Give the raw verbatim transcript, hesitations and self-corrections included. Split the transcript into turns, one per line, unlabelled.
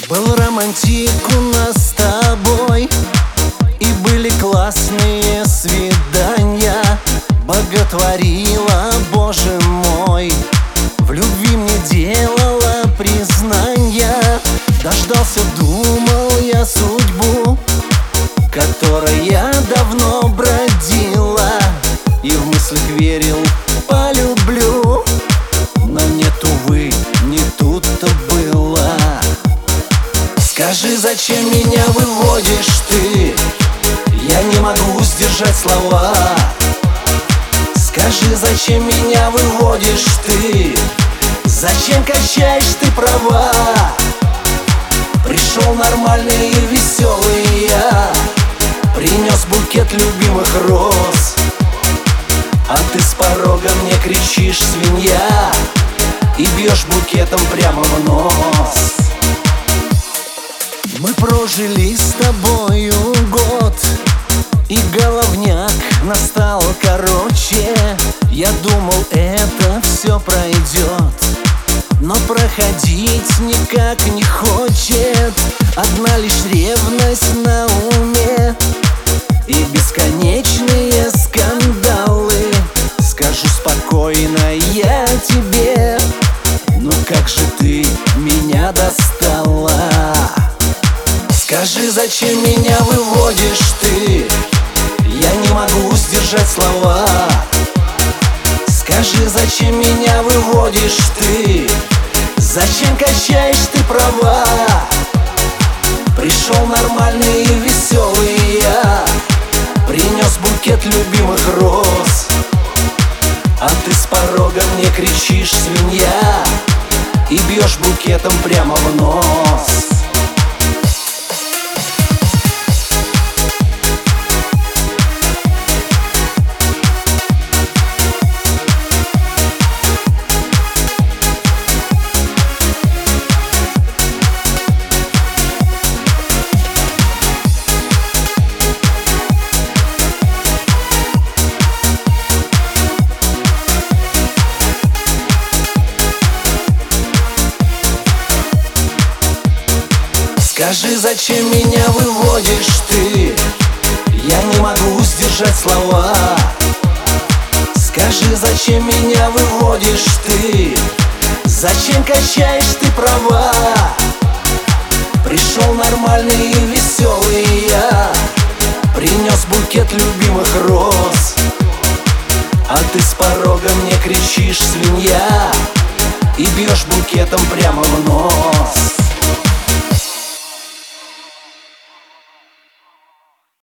Был романтик у нас с тобой, и были классные свидания. Боготворила, Боже мой, в любви мне делала признания. Дождался, думал я, судьбу, которая давно бродила, и в мыслях верил, полюблю. Но нет, увы, не тут-то было. Скажи, зачем меня выводишь ты? Я не могу сдержать слова. Скажи, зачем меня выводишь ты? Зачем качаешь ты права? Пришел нормальный и веселый я, принес букет любимых роз, а ты с порога мне кричишь, свинья, и бьешь букетом прямо в нос. Мы прожили с тобою год, и головняк настал короче. Я думал, это все пройдет, но проходить никак не хочет. Одна лишь ревность на уме и бесконечные скандалы. Скажу спокойно я тебе, ну как же ты меня достала. Скажи, зачем меня выводишь ты? Я не могу сдержать слова. Скажи, зачем меня выводишь ты? Зачем качаешь ты права? Пришел нормальный и веселый я, принес букет любимых роз, а ты с порога мне кричишь, свинья, и бьешь букетом прямо в нос. Скажи, зачем меня выводишь ты? Я не могу сдержать слова. Скажи, зачем меня выводишь ты? Зачем качаешь ты права? Пришел нормальный и веселый я, принес букет любимых роз, а ты с порога мне кричишь, свинья, и бьешь букетом прямо в нос.